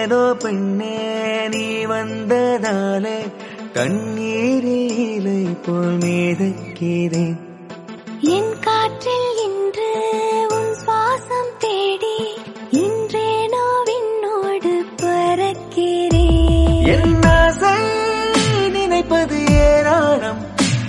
ஏனேனோ பெண்ணே நீ வந்ததாலே கண்ணீரில் இலை போல் மிதக்கிறேன். என் காற்றில் இன்று உன் சுவாசம் தேடி இன்றேனோ விண்ணோடு பறக்கிறேன். என் ஆசை நினைப்பது ஏராளம்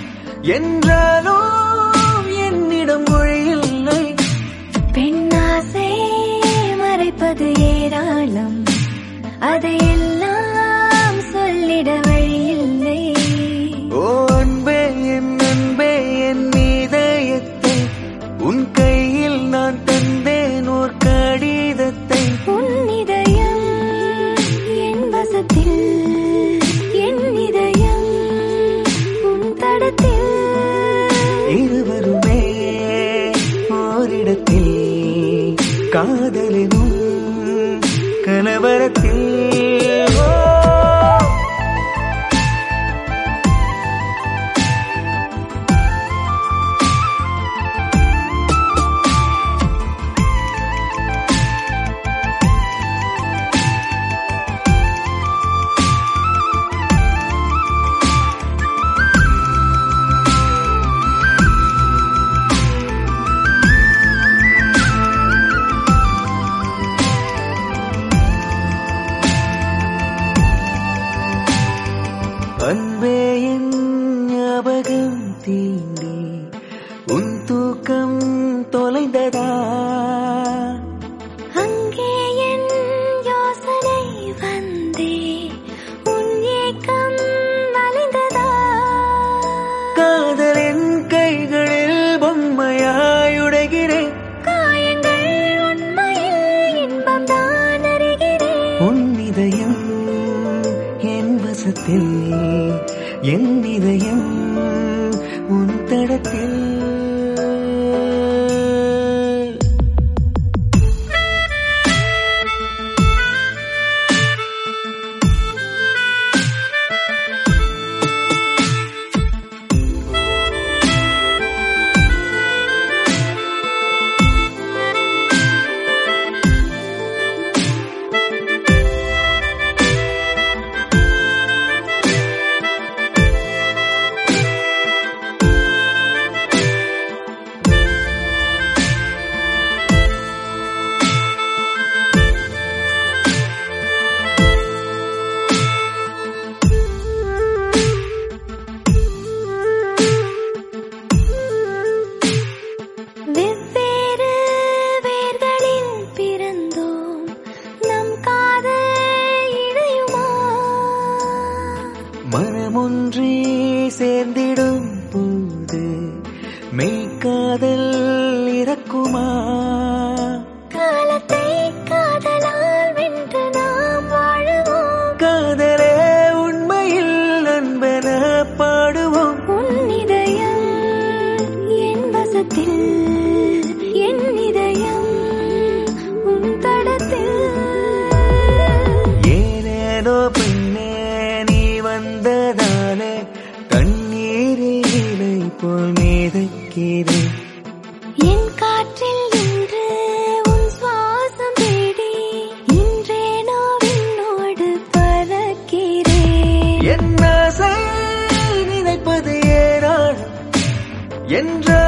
என்றாலும் என்னிடம் மொழி இல்லை. பெண்ணாசை மறைப்பது ஏராளம், அதையெல்லாம் சொல்லிட வழியில்லை. ஓ அன்பே என் அன்பே என் இதயத்தை உன் கையில் நான் தந்தேன் ஓர் கடிதத்தை. உன் இதயம் என் வசத்தில், என் இதயம் உன் தடத்தில். இருவருமே ஓரிடத்தில் காதலினும் கலவரத்தில். அன்பே என் ஞாபகம் தீண்டி உன் தூக்கம் தொலைந்ததா? அங்கே என் யோசனை வந்தே உன் ஏக்கம் வளைந்ததா? காதலின் கைகளில் பொம்மையாயுடைகிறேன். காயங்கள் உண்மையில் இன்பம் தான் அறிகிறேன். உன் இதயம் என் வசத்தில், என் இதயம் உன் தடத்தில். வெவ்வேறு வேர்களில் பிறந்தோம், நம் காதல் இணையுமா? மனமொன்றே சேர்ந்திடும் போது மெய்க்காதல் இறக்குமா? காலத்தை காதலால் வென்று நாம் வாழுவோம். காதலே உண்மையில் நண்பன பாடுவோம். உன் இதயம் என் வசத்தில், என் இதயம் உன் தடத்தில். ஏனேனோ பெண்ணே நீ வந்ததாலே கண்ணீரில் இலை போல் மிதக்கிறேன். என் காற்றில் இன்று உன் சுவாசம் தேடி இன்றேனோ விண்ணோடு பறக்கிறேன். என் ஆசை நினைப்பது ஏராளம் என்ற